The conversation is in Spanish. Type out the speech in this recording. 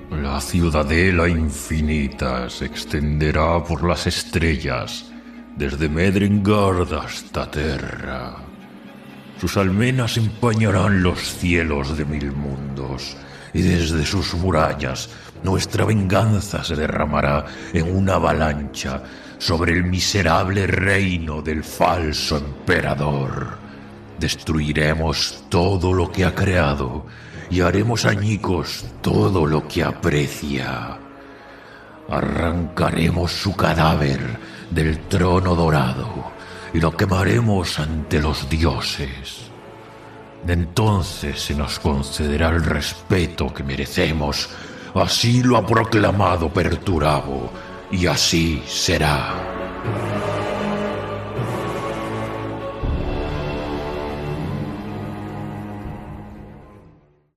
La ciudadela infinita se extenderá por las estrellas, desde Medringard hasta Terra. Sus almenas empañarán los cielos de 1000 mundos, y desde sus murallas nuestra venganza se derramará en una avalancha sobre el miserable reino del falso emperador. Destruiremos todo lo que ha creado y haremos añicos todo lo que aprecia. Arrancaremos su cadáver del trono dorado y lo quemaremos ante los dioses. Entonces se nos concederá el respeto que merecemos. Así lo ha proclamado Perturabo, y así será.